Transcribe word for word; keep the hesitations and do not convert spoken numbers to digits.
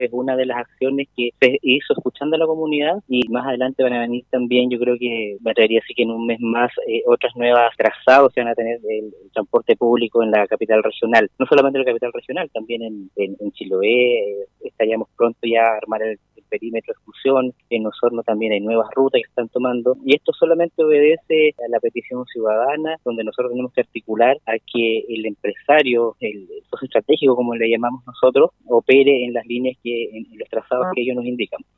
es una de las acciones que se hizo escuchando a la comunidad, y más adelante van a venir también, yo creo que me atrevería a decir que en un mes más, eh, otras nuevas trazados se van a tener del el transporte público en la capital regional, no solamente en la capital regional, también en, en, en Chiloé, eh, estaríamos pronto ya a armar el, el perímetro de exclusión, en Osorno también hay nuevas rutas que están tomando, y esto solamente obedece a la petición ciudadana, donde nosotros tenemos que articular a que el empresario, el socio estratégico como le llamamos nosotros, opere en las líneas que, en los trazados que ellos nos indican.